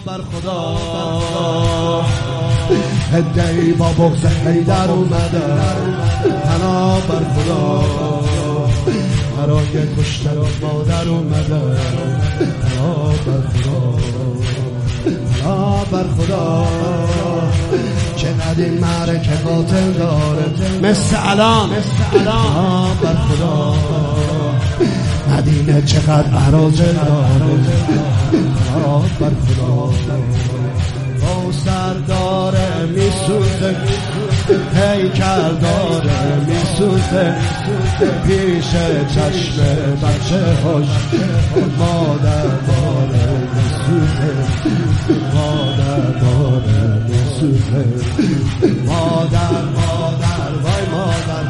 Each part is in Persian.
بر خدا هده‌ای با بغض حیدر اومده پناه بر خدا برای کشتن مادر اومده پناه بر خدا پناه بر خدا چقدر این معرکه قاتل داره مثل الان پناه بر خدا مدینه چقدر اراذل داره پناه بر خدا کوثر داره میسوزه هیکل داره میسوزه پیش چشم بچه هاش مادر داره میسوزه مادر داره میسوزه مادر مادر وای مادر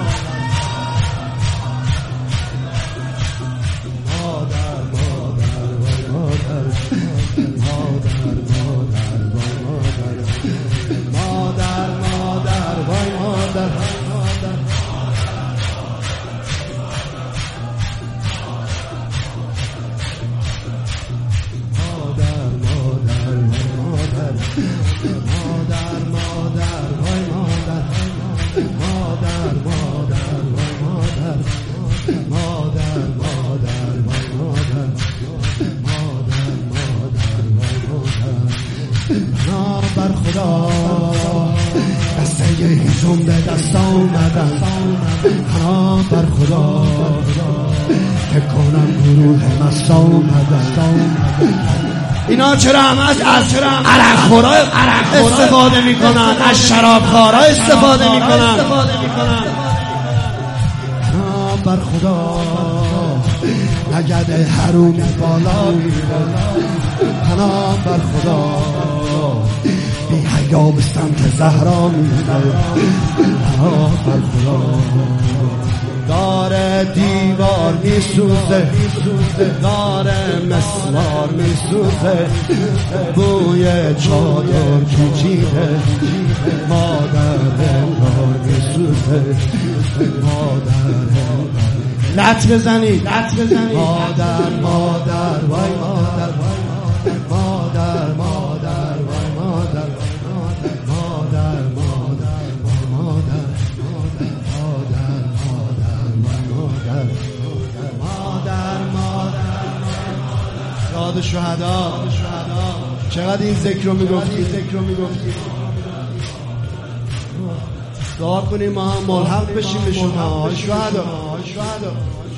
مادر مادر وای مادر مادر مادر مادر وای مادر بر خدا دسته هیزم به دست آمدن پناه بر خدا فکر کنم گروه مست آمدن اینا چرا هم از عرقخورا استفاده میکنن از شرابخوارا استفاده میکنن پناه بر خدا نگد حرومی بالا میره پناه بر خدا بی حیا به سمت زهرا میره پناه بر خدا داره دیوار میسوزه داره مسمار میسوزه بوی چادر پیچیده مادر انگار میسوزه مادر لط بزنید مادر مادر وای مادر مادر مادر وای مادر مادر مادر وای مادر مادر مادر یاد شهدا چقدر این ذکر رو میگفتی دعا کنیم ما هم ملحق بشیم به شما شهدا